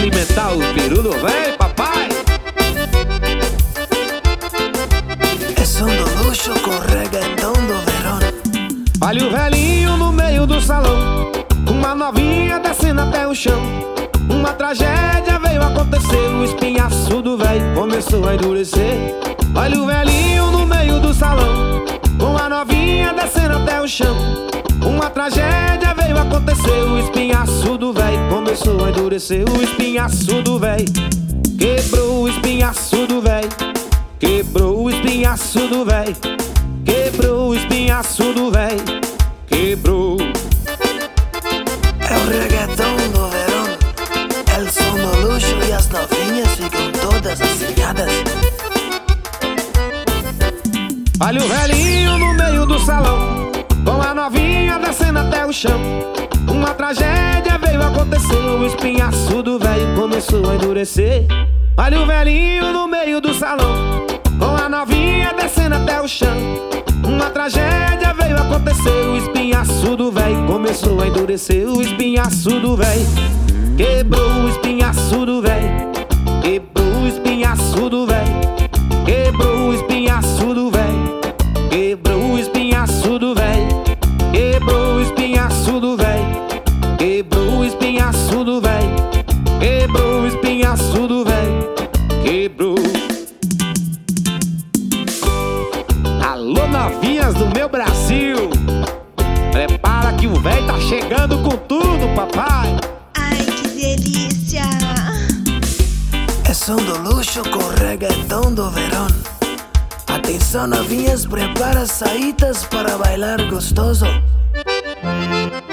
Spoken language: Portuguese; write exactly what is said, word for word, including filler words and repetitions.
alimentar o peru do véi, papai. É som do luxo com reggaeton do verão. Olha o velhinho no meio do salão, uma novinha descendo até o chão. Uma tragédia veio acontecer, o espinhaço do véi começou a endurecer. Olha o velhinho no meio do salão, uma novinha descendo até o chão. Uma tragédia veio acontecer, o espinhaço do véi começou a endurecer. O espinhaço do véi quebrou, o espinhaço do véi quebrou, o espinhaço do véi quebrou, o espinhaço do véi quebrou. É o reggaeton do verão, é o som do luxo e as novinhas ficam todas assanhadas. Olha o velhinho no meio do salão, com a novinha descendo até o chão. Uma tragédia veio acontecer, o espinhaço do velho começou a endurecer. Olha o velhinho no meio do salão, com a novinha descendo até o chão. Uma tragédia veio acontecer, o espinhaço do velho começou a endurecer. O espinhaço do velho quebrou, o espinhaço do velho quebrou, o espinhaço do velho quebrou, o espinhaço do velho quebrou, o espinhaço do velho quebrou, o espinhaço do velho quebrou, o espinhaço do velho quebrou, o espinhaço do velho quebrou. Alô, novinhas do meu Brasil, prepara que o véi tá chegando com tudo, papai. Ai, que delícia! É som do luxo com reggaeton do verão. Atenção novinhas, prepara saídas para bailar gostoso.